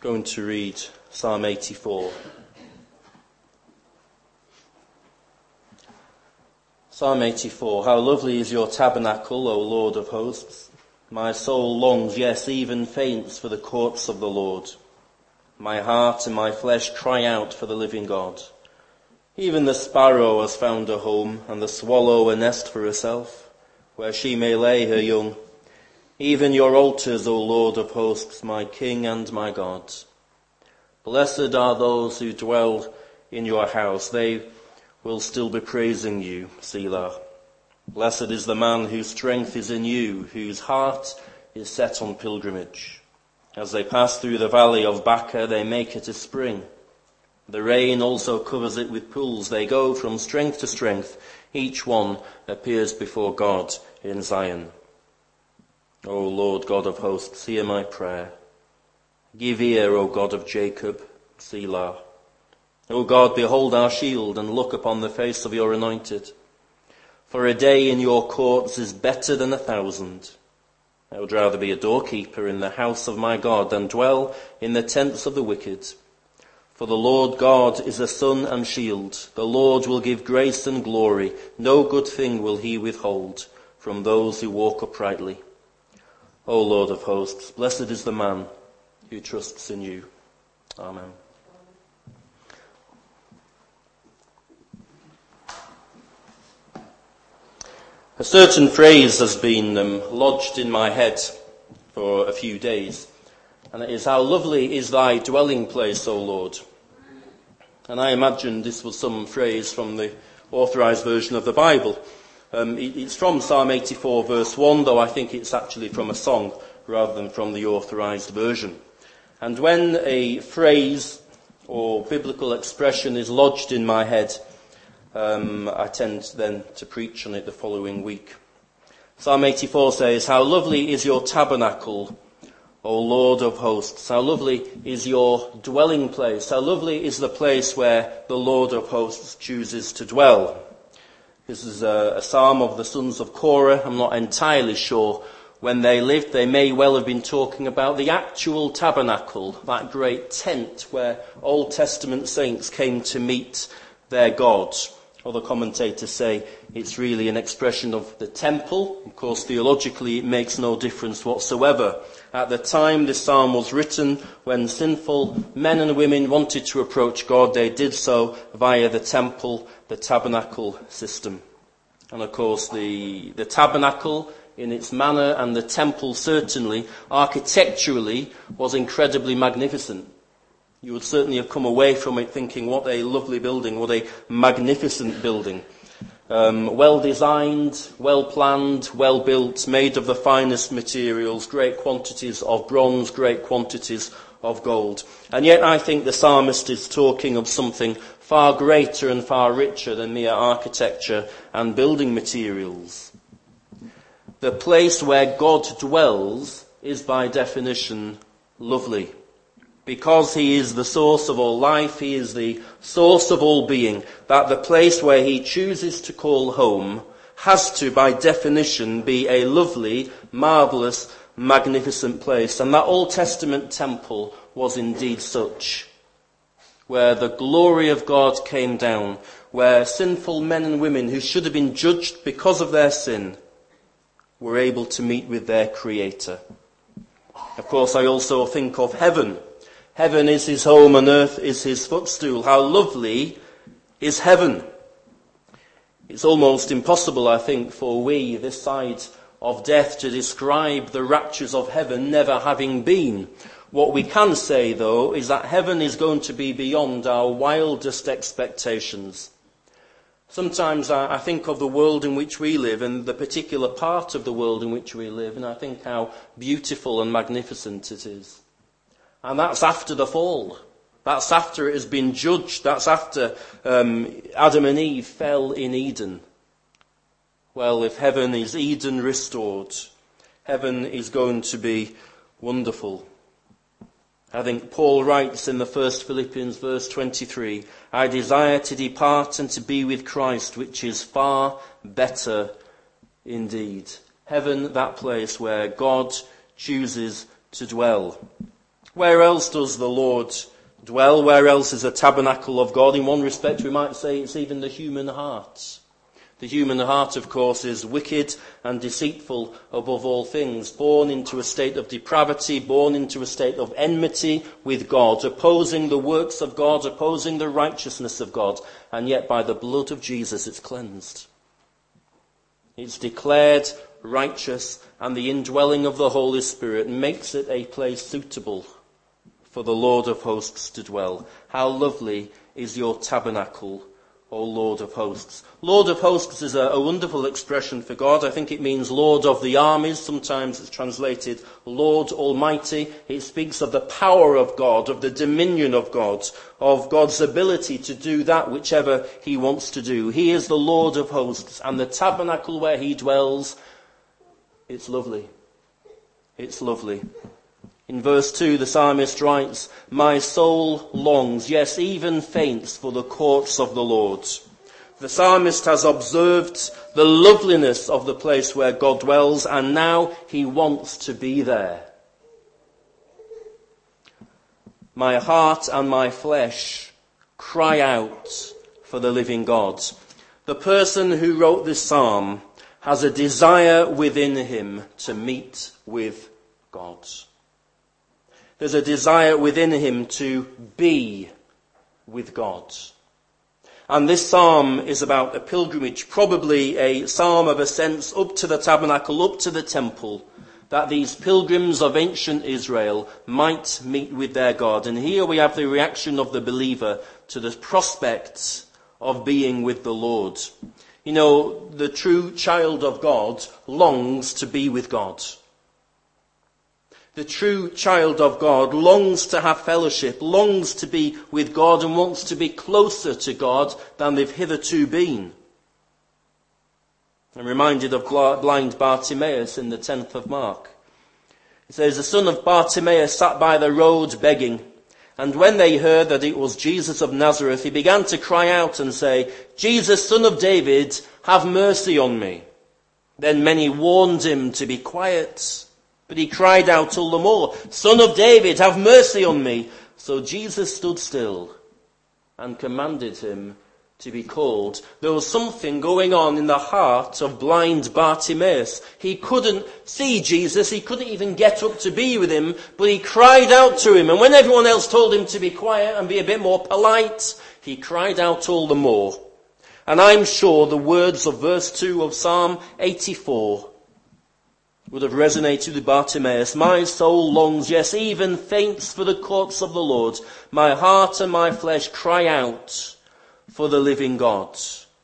going to read Psalm 84. Psalm 84. How lovely is your tabernacle, O Lord of hosts. My soul longs, yes, even faints for the courts of the Lord. My heart and my flesh cry out for the living God. Even the sparrow has found a home, and the swallow a nest for herself, where she may lay her young. Even your altars, O Lord of hosts, my King and my God. Blessed are those who dwell in your house. They will still be praising you, Selah. Blessed is the man whose strength is in you, whose heart is set on pilgrimage. As they pass through the valley of Baca, they make it a spring. The rain also covers it with pools. They go from strength to strength. Each one appears before God in Zion. O Lord God of hosts, hear my prayer. Give ear, O God of Jacob, Selah. O God, behold our shield and look upon the face of your anointed. For a day in your courts is better than 1,000. I would rather be a doorkeeper in the house of my God than dwell in the tents of the wicked. For the Lord God is a sun and shield. The Lord will give grace and glory. No good thing will he withhold from those who walk uprightly. O Lord of hosts, blessed is the man who trusts in you. Amen. A certain phrase has been lodged in my head for a few days, and it is, how lovely is thy dwelling place, O Lord. And I imagine this was some phrase from the authorised version of the Bible. It's from Psalm 84 verse 1, though I think it's actually from a song rather than from the authorised version. And when a phrase or biblical expression is lodged in my head, I tend then to preach on it the following week. Psalm 84 says, how lovely is your tabernacle, O Lord of hosts. How lovely is your dwelling place. How lovely is the place where the Lord of hosts chooses to dwell. This is a psalm of the sons of Korah. I'm not entirely sure when they lived. They may well have been talking about the actual tabernacle, that great tent where Old Testament saints came to meet their God. Other commentators say it's really an expression of the temple. Of course, theologically, it makes no difference whatsoever. At the time this psalm was written, when sinful men and women wanted to approach God, they did so via the temple, the tabernacle system. And of course, the tabernacle in its manner, and the temple certainly, architecturally, was incredibly magnificent. You would certainly have come away from it thinking, what a lovely building, what a magnificent building. Well designed, well planned, well built, made of the finest materials, great quantities of bronze, great quantities of gold. And yet I think the psalmist is talking of something far greater and far richer than mere architecture and building materials. The place where God dwells is by definition lovely. Because he is the source of all life, he is the source of all being, that the place where he chooses to call home has to, by definition, be a lovely, marvellous, magnificent place. And that Old Testament temple was indeed such, where the glory of God came down, where sinful men and women who should have been judged because of their sin were able to meet with their Creator. Of course, I also think of heaven. Heaven is his home and earth is his footstool. How lovely is heaven. It's almost impossible, I think, for we, this side of death, to describe the raptures of heaven never having been. What we can say, though, is that heaven is going to be beyond our wildest expectations. Sometimes I think of the world in which we live and the particular part of the world in which we live, and I think how beautiful and magnificent it is. And that's after the fall. That's after it has been judged. That's after Adam and Eve fell in Eden. Well, if heaven is Eden restored, heaven is going to be wonderful. I think Paul writes in the first Philippians verse 23, I desire to depart and to be with Christ, which is far better indeed. Heaven, that place where God chooses to dwell. Where else does the Lord dwell? Where else is a tabernacle of God? In one respect, we might say it's even the human heart. The human heart, of course, is wicked and deceitful above all things, born into a state of depravity, born into a state of enmity with God, opposing the works of God, opposing the righteousness of God, and yet by the blood of Jesus it's cleansed. It's declared righteous, and the indwelling of the Holy Spirit makes it a place suitable for the Lord of hosts to dwell. How lovely is your tabernacle, O Lord of hosts. Lord of hosts is a wonderful expression for God. I think it means Lord of the armies. Sometimes it's translated Lord Almighty. It speaks of the power of God, of the dominion of God's ability to do that whichever he wants to do. He is the Lord of hosts, and the tabernacle where he dwells, it's lovely. It's lovely. In verse 2, the psalmist writes, "My soul longs, yes, even faints for the courts of the Lord." The psalmist has observed the loveliness of the place where God dwells, and now he wants to be there. My heart and my flesh cry out for the living God. The person who wrote this psalm has a desire within him to meet with God. There's a desire within him to be with God. And this psalm is about a pilgrimage, probably a psalm of ascents up to the tabernacle, up to the temple, that these pilgrims of ancient Israel might meet with their God. And here we have the reaction of the believer to the prospects of being with the Lord. You know, the true child of God longs to be with God. The true child of God longs to have fellowship, longs to be with God, and wants to be closer to God than they've hitherto been. I'm reminded of blind Bartimaeus in the 10th of Mark. It says, "The son of Bartimaeus sat by the road begging, and when they heard that it was Jesus of Nazareth, he began to cry out and say, 'Jesus, son of David, have mercy on me.' Then many warned him to be quiet. But he cried out all the more, 'Son of David, have mercy on me.' So Jesus stood still and commanded him to be called." There was something going on in the heart of blind Bartimaeus. He couldn't see Jesus. He couldn't even get up to be with him, but he cried out to him. And when everyone else told him to be quiet and be a bit more polite, he cried out all the more. And I'm sure the words of verse 2 of Psalm 84 would have resonated with Bartimaeus. "My soul longs, yes, even faints for the courts of the Lord. My heart and my flesh cry out for the living God."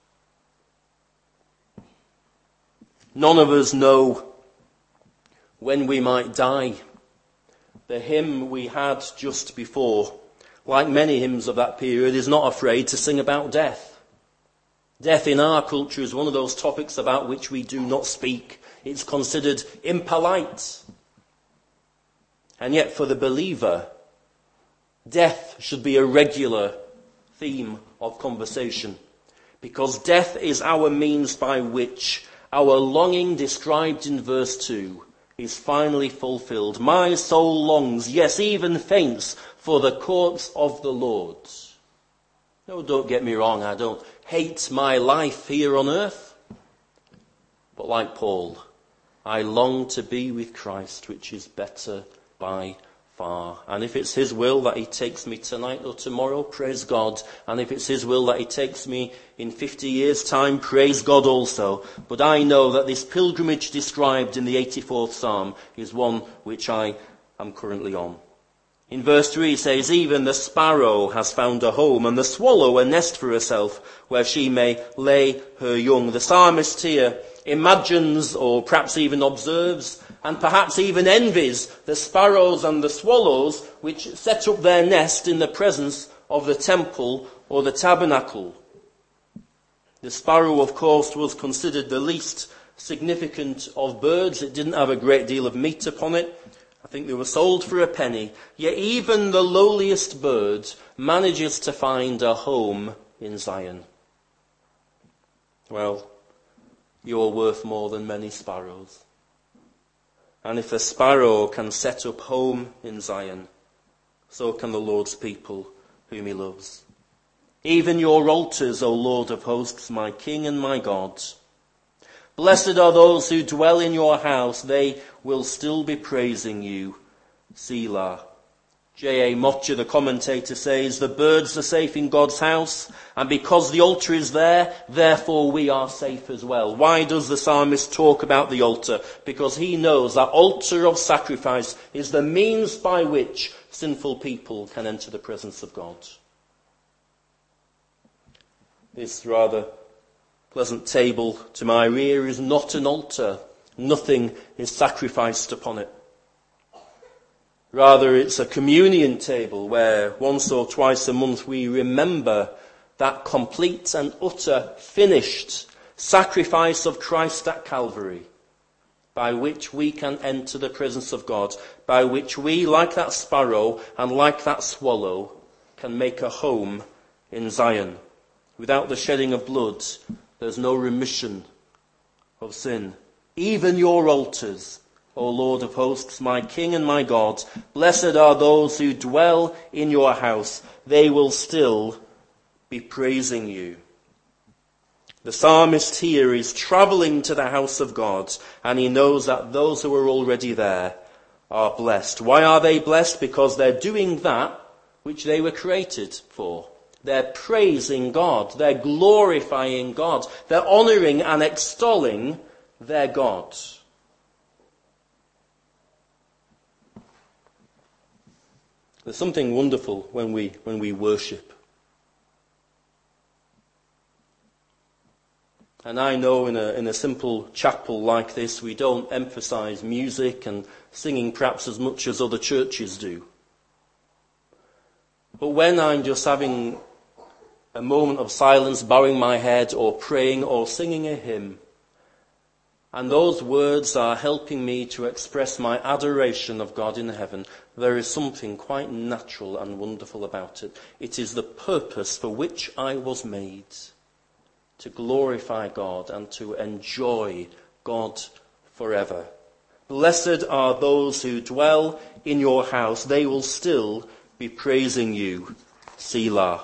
None of us know when we might die. The hymn we had just before, like many hymns of that period, is not afraid to sing about death. Death in our culture is one of those topics about which we do not speak. It's considered impolite. And yet for the believer, death should be a regular theme of conversation, because death is our means by which our longing described in verse 2 is finally fulfilled. "My soul longs, yes, even faints for the courts of the Lord." No, don't get me wrong, I don't hate my life here on earth. But like Paul, I long to be with Christ, which is better by far. And if it's his will that he takes me tonight or tomorrow, praise God. And if it's his will that he takes me in 50 years' time, praise God also. But I know that this pilgrimage described in the 84th Psalm is one which I am currently on. In verse 3 it says, "Even the sparrow has found a home, and the swallow a nest for herself, where she may lay her young." The psalmist here imagines, or perhaps even observes, and perhaps even envies the sparrows and the swallows which set up their nest in the presence of the temple or the tabernacle. The sparrow, of course, was considered the least significant of birds. It didn't have a great deal of meat upon it. I think they were sold for a penny. Yet even the lowliest bird manages to find a home in Zion. Well, you're worth more than many sparrows. And if a sparrow can set up home in Zion, so can the Lord's people whom he loves. Even your altars, O Lord of hosts, my King and my God. Blessed are those who dwell in your house. They will still be praising you. Selah. J.A. Motcher, the commentator, says, the birds are safe in God's house, and because the altar is there, therefore we are safe as well. Why does the psalmist talk about the altar? Because he knows that altar of sacrifice is the means by which sinful people can enter the presence of God. This rather pleasant table to my rear is not an altar. Nothing is sacrificed upon it. Rather, it's a communion table where once or twice a month we remember that complete and utter finished sacrifice of Christ at Calvary, by which we can enter the presence of God, by which we, like that sparrow and like that swallow, can make a home in Zion. Without the shedding of blood, there's no remission of sin. Even your altars, O Lord of hosts, my King and my God, blessed are those who dwell in your house. They will still be praising you. The psalmist here is travelling to the house of God, and he knows that those who are already there are blessed. Why are they blessed? Because they're doing that which they were created for. They're praising God. They're glorifying God. They're honouring and extolling their God. There's something wonderful when we worship. And I know in a simple chapel like this, we don't emphasise music and singing perhaps as much as other churches do. But when I'm just having a moment of silence, bowing my head or praying or singing a hymn, and those words are helping me to express my adoration of God in heaven, there is something quite natural and wonderful about it. It is the purpose for which I was made, to glorify God and to enjoy God forever. Blessed are those who dwell in your house. They will still be praising you. Selah.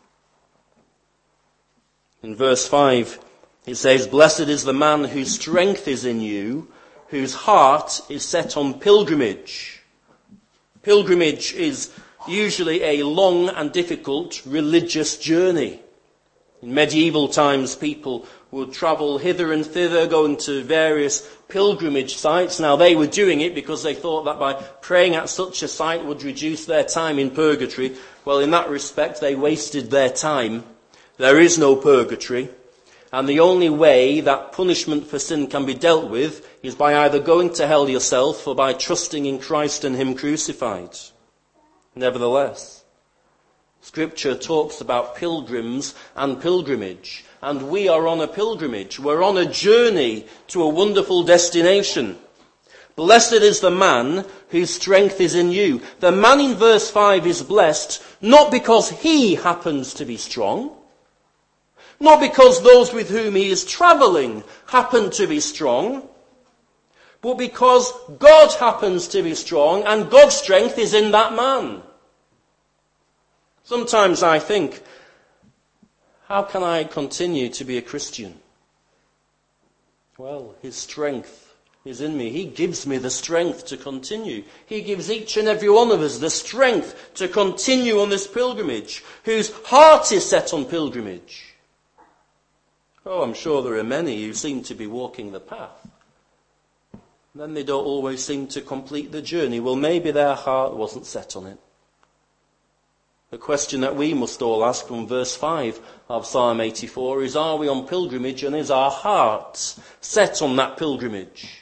In verse 5, it says, blessed is the man whose strength is in you, whose heart is set on pilgrimage. Pilgrimage is usually a long and difficult religious journey. In medieval times, people would travel hither and thither, going to various pilgrimage sites. Now, they were doing it because they thought that by praying at such a site would reduce their time in purgatory. Well, in that respect, they wasted their time. There is no purgatory. And the only way that punishment for sin can be dealt with is by either going to hell yourself or by trusting in Christ and him crucified. Nevertheless, Scripture talks about pilgrims and pilgrimage. And we are on a pilgrimage. We're on a journey to a wonderful destination. Blessed is the man whose strength is in you. The man in verse 5 is blessed not because he happens to be strong, not because those with whom he is travelling happen to be strong, but because God happens to be strong and God's strength is in that man. Sometimes I think, how can I continue to be a Christian? Well, his strength is in me. He gives me the strength to continue. He gives each and every one of us the strength to continue on this pilgrimage, whose heart is set on pilgrimage. Oh, I'm sure there are many who seem to be walking the path. Then they don't always seem to complete the journey. Well, maybe their heart wasn't set on it. The question that we must all ask from verse 5 of Psalm 84 is, are we on pilgrimage and is our heart set on that pilgrimage?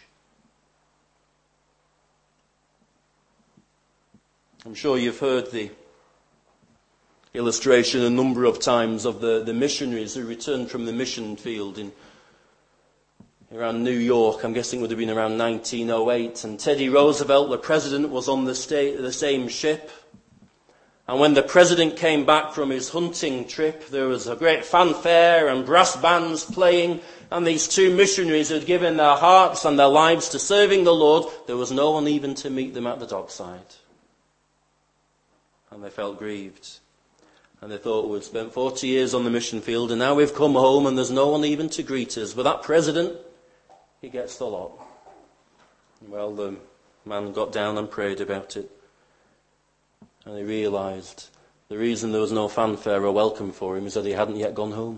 I'm sure you've heard the illustration a number of times of the missionaries who returned from the mission field in around New York. I'm guessing it would have been around 1908. And Teddy Roosevelt, the president, was on the same ship. And when the president came back from his hunting trip, there was a great fanfare and brass bands playing. And these two missionaries had given their hearts and their lives to serving the Lord. There was no one even to meet them at the dockside. And they felt grieved. And they thought, we've spent 40 years on the mission field and now we've come home and there's no one even to greet us. But that president, he gets the lot. Well, the man got down and prayed about it. And he realised the reason there was no fanfare or welcome for him is that he hadn't yet gone home.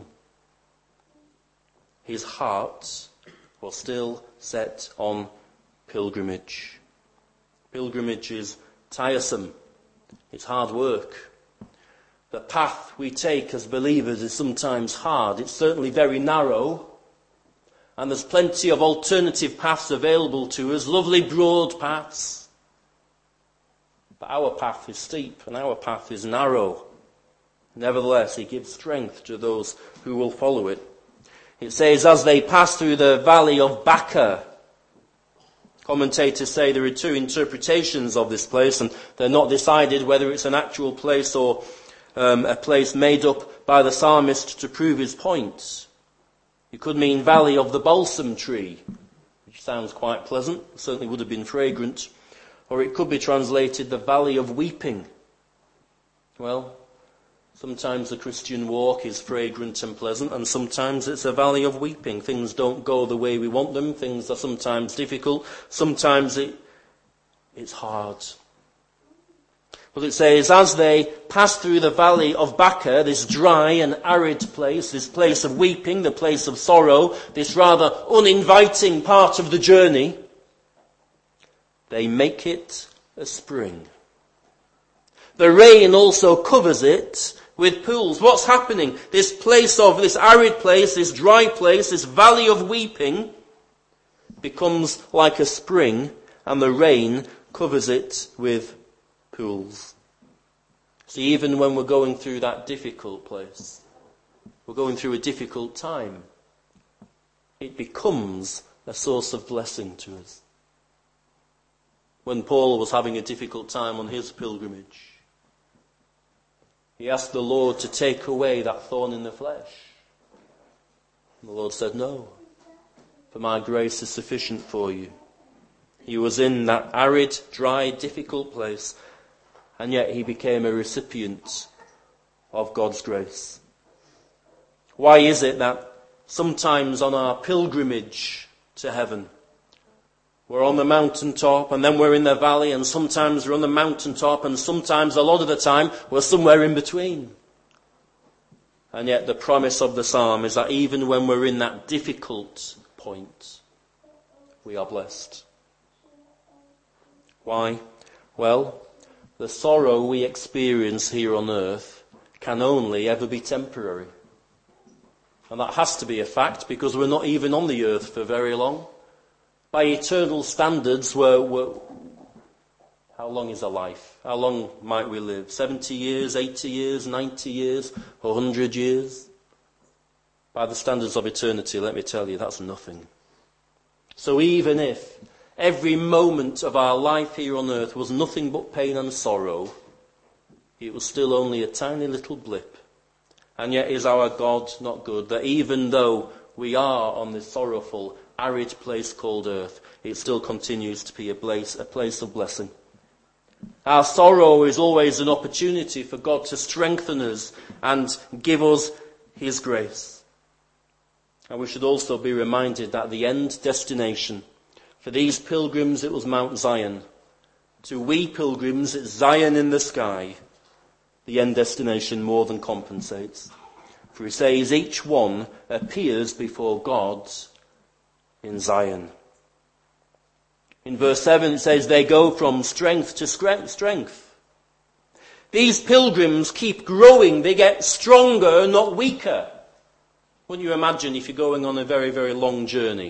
His heart was still set on pilgrimage. Pilgrimage is tiresome. It's hard work. The path we take as believers is sometimes hard. It's certainly very narrow. And there's plenty of alternative paths available to us, lovely broad paths. But our path is steep and our path is narrow. Nevertheless, he gives strength to those who will follow it. It says, as they pass through the valley of Baca. Commentators say there are two interpretations of this place, and they're not decided whether it's an actual place or a place made up by the psalmist to prove his point. It could mean valley of the balsam tree, which sounds quite pleasant, certainly would have been fragrant. Or it could be translated the valley of weeping. Well, sometimes the Christian walk is fragrant and pleasant, and sometimes it's a valley of weeping. Things don't go the way we want them. Things are sometimes difficult. Sometimes it's hard. But it says, as they pass through the valley of Baca, this dry and arid place, this place of weeping, the place of sorrow, this rather uninviting part of the journey, they make it a spring. The rain also covers it with pools. What's happening? This arid place, this dry place, this valley of weeping becomes like a spring, and the rain covers it with pools. See, even when we're going through that difficult place, we're going through a difficult time, it becomes a source of blessing to us. When Paul was having a difficult time on his pilgrimage, he asked the Lord to take away that thorn in the flesh. And the Lord said, no, for my grace is sufficient for you. He was in that arid, dry, difficult place, and yet he became a recipient of God's grace. Why is it that sometimes on our pilgrimage to heaven, we're on the mountaintop and then we're in the valley, and sometimes we're on the mountaintop and sometimes, a lot of the time, we're somewhere in between? And yet the promise of the psalm is that even when we're in that difficult point, we are blessed. Why? Well, the sorrow we experience here on earth can only ever be temporary. And that has to be a fact, because we're not even on the earth for very long. By eternal standards, how long is a life? How long might we live? 70 years, 80 years, 90 years, 100 years? By the standards of eternity, let me tell you, that's nothing. So even if every moment of our life here on earth was nothing but pain and sorrow, it was still only a tiny little blip. And yet is our God not good, that even though we are on this sorrowful, arid place called earth, it still continues to be a place of blessing. Our sorrow is always an opportunity for God to strengthen us and give us his grace. And we should also be reminded that the end destination for these pilgrims, it was Mount Zion. To we pilgrims, it's Zion in the sky. The end destination more than compensates. For he says each one appears before God in Zion. In verse 7 it says they go from strength to strength. These pilgrims keep growing. They get stronger, not weaker. Wouldn't you imagine if you're going on a very, very long journey?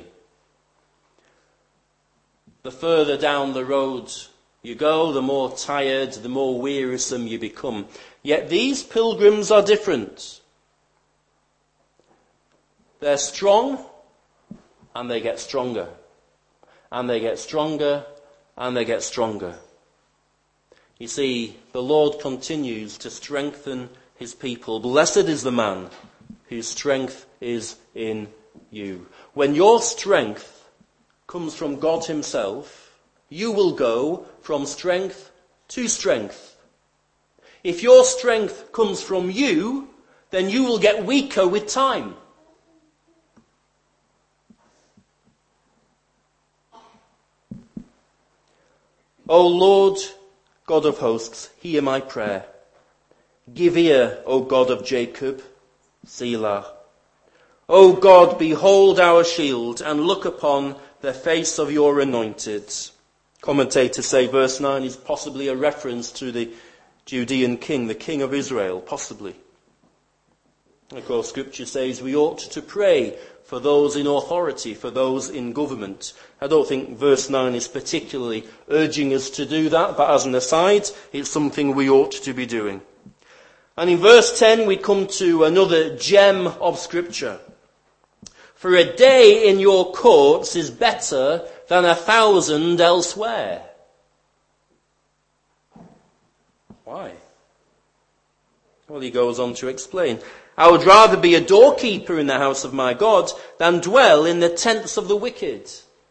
The further down the road you go, the more tired, the more wearisome you become. Yet these pilgrims are different. They're strong, and they get stronger. And they get stronger, and they get stronger. You see, the Lord continues to strengthen his people. Blessed is the man whose strength is in you. When your strength comes from God himself, you will go from strength to strength. If your strength comes from you, then you will get weaker with time. O Lord, God of hosts, hear my prayer. Give ear, O God of Jacob, Selah. O God, behold our shield, and look upon the face of your anointed. Commentators say verse 9 is possibly a reference to the Judean king, the king of Israel, possibly. Of course, Scripture says we ought to pray for those in authority, for those in government. I don't think verse 9 is particularly urging us to do that, but as an aside, it's something we ought to be doing. And in verse 10 we come to another gem of Scripture. For a day in your courts is better than 1,000 elsewhere. Why? Well, he goes on to explain. I would rather be a doorkeeper in the house of my God than dwell in the tents of the wicked.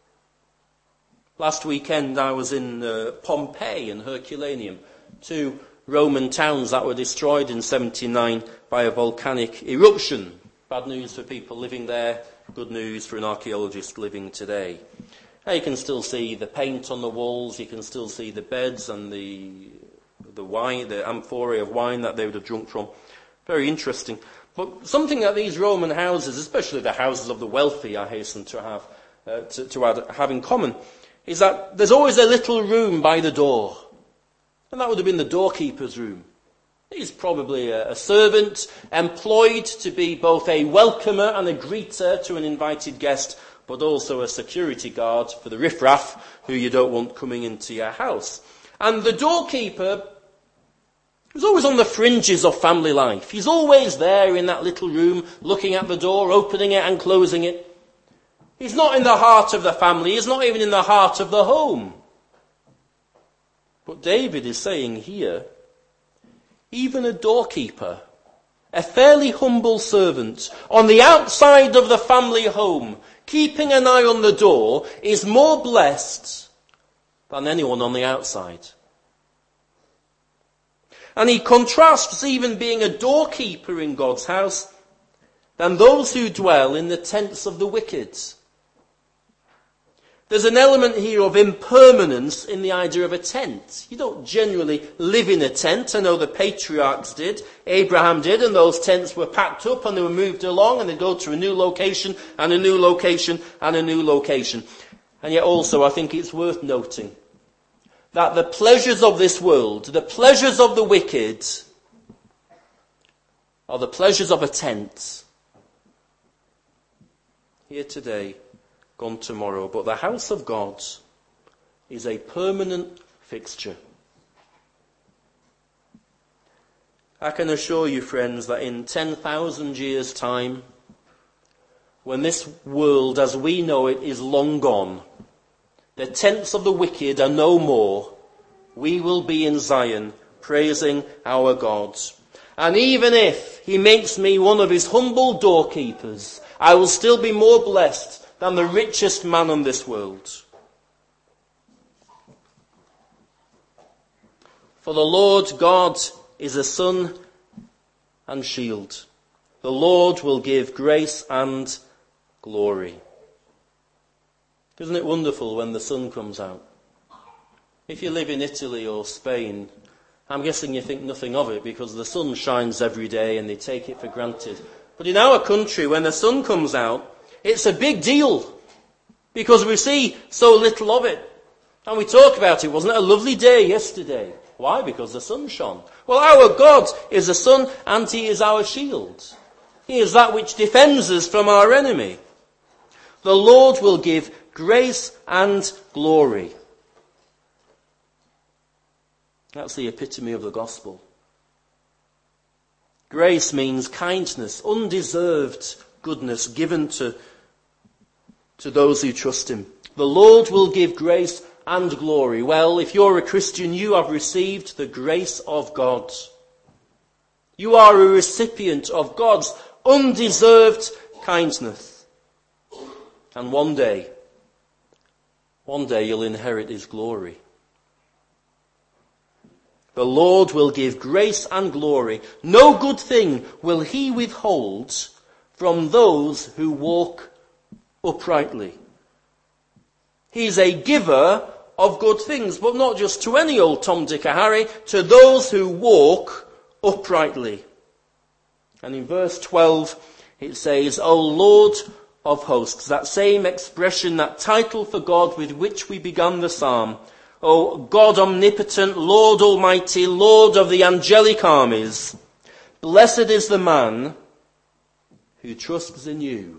Last weekend I was in Pompeii and Herculaneum, two Roman towns that were destroyed in 79 by a volcanic eruption. Bad news for people living there, good news for an archaeologist living today. Now you can still see the paint on the walls, you can still see the beds and the wine, the amphorae of wine that they would have drunk from. Very interesting. But something that these Roman houses, especially the houses of the wealthy, I hasten to have in common, is that there's always a little room by the door. And that would have been the doorkeeper's room. He's probably a servant employed to be both a welcomer and a greeter to an invited guest, but also a security guard for the riffraff who you don't want coming into your house. And the doorkeeper was always on the fringes of family life. He's always there in that little room, looking at the door, opening it and closing it. He's not in the heart of the family. He's not even in the heart of the home. But David is saying here, even a doorkeeper, a fairly humble servant, on the outside of the family home, keeping an eye on the door, is more blessed than anyone on the outside. And he contrasts even being a doorkeeper in God's house than those who dwell in the tents of the wicked. There's an element here of impermanence in the idea of a tent. You don't generally live in a tent. I know the patriarchs did, Abraham did, and those tents were packed up and they were moved along and they'd go to a new location and a new location and a new location. And yet also I think it's worth noting that the pleasures of this world, the pleasures of the wicked, are the pleasures of a tent. Here today, gone tomorrow. But the house of God is a permanent fixture. I can assure you, friends, that in 10,000 years' time, when this world as we know it is long gone, the tents of the wicked are no more, we will be in Zion praising our God. And even if he makes me one of his humble doorkeepers, I will still be more blessed than the richest man on this world. For the Lord God is a sun and shield. The Lord will give grace and glory. Isn't it wonderful when the sun comes out? If you live in Italy or Spain, I'm guessing you think nothing of it because the sun shines every day and they take it for granted. But in our country, when the sun comes out, it's a big deal because we see so little of it. And we talk about it. Wasn't it a lovely day yesterday? Why? Because the sun shone. Well, our God is the sun and he is our shield. He is that which defends us from our enemy. The Lord will give grace and glory. That's the epitome of the gospel. Grace means kindness, undeserved goodness given to those who trust him. The Lord will give grace and glory. Well, if you're a Christian, you have received the grace of God. You are a recipient of God's undeserved kindness. And one day you'll inherit his glory. The Lord will give grace and glory. No good thing will he withhold from those who walk uprightly. He's a giver of good things, but not just to any old Tom, Dick or Harry, to those who walk uprightly. And in verse 12 it says, O Lord of hosts, that same expression, that title for God with which we began the psalm. O God omnipotent, Lord almighty, Lord of the angelic armies, blessed is the man who trusts in you.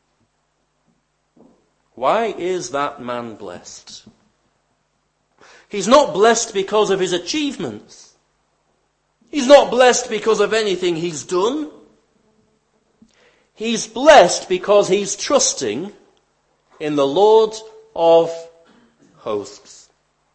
Why is that man blessed? He's not blessed because of his achievements. He's not blessed because of anything he's done. He's blessed because he's trusting in the Lord of hosts.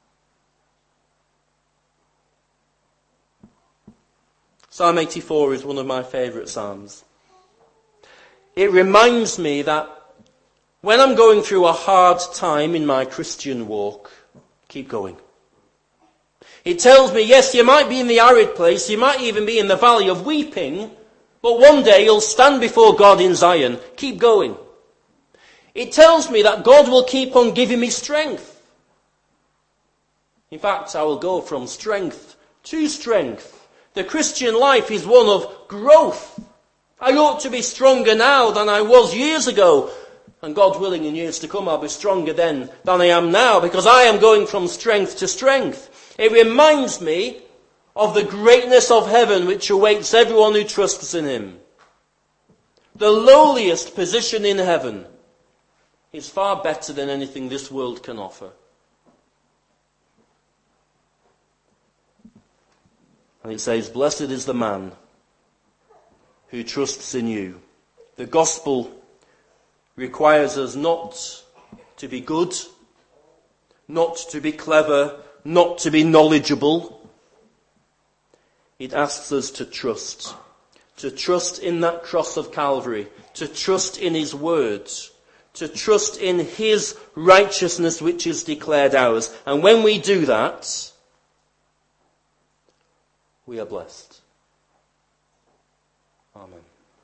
Psalm 84 is one of my favourite psalms. It reminds me that when I'm going through a hard time in my Christian walk, keep going. It tells me, yes, you might be in the arid place, you might even be in the valley of weeping, but one day you'll stand before God in Zion. Keep going. It tells me that God will keep on giving me strength. In fact, I will go from strength to strength. The Christian life is one of growth. I ought to be stronger now than I was years ago. And God willing, in years to come, I'll be stronger then than I am now, because I am going from strength to strength. It reminds me of the greatness of heaven which awaits everyone who trusts in him. The lowliest position in heaven is far better than anything this world can offer. And it says, blessed is the man who trusts in you. The gospel requires us not to be good, not to be clever, not to be knowledgeable. It asks us to trust in that cross of Calvary, to trust in his words, to trust in his righteousness which is declared ours. And when we do that, we are blessed. Amen.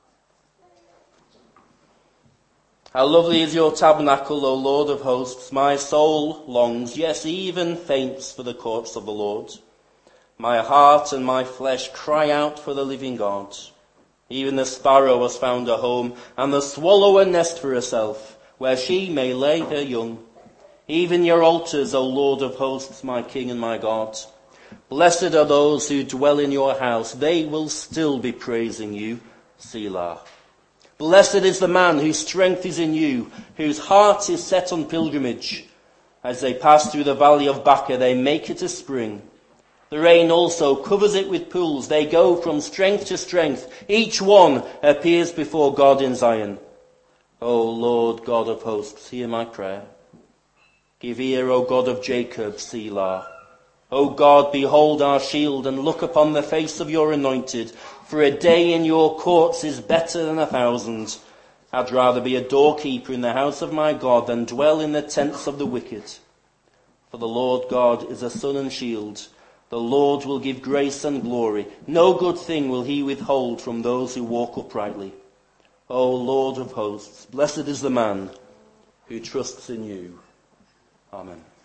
How lovely is your tabernacle, O Lord of hosts. My soul longs, yes, even faints for the courts of the Lord. My heart and my flesh cry out for the living God. Even the sparrow has found a home, and the swallow a nest for herself, where she may lay her young. Even your altars, O Lord of hosts, my King and my God. Blessed are those who dwell in your house. They will still be praising you. Selah. Blessed is the man whose strength is in you, whose heart is set on pilgrimage. As they pass through the valley of Baca, they make it a spring. The rain also covers it with pools. They go from strength to strength. Each one appears before God in Zion. O Lord God of hosts, hear my prayer. Give ear, O God of Jacob, Selah. O God, behold our shield and look upon the face of your anointed. For a day in your courts is better than 1,000. I'd rather be a doorkeeper in the house of my God than dwell in the tents of the wicked. For the Lord God is a sun and shield. The Lord will give grace and glory. No good thing will he withhold from those who walk uprightly. O Lord of hosts, blessed is the man who trusts in you. Amen.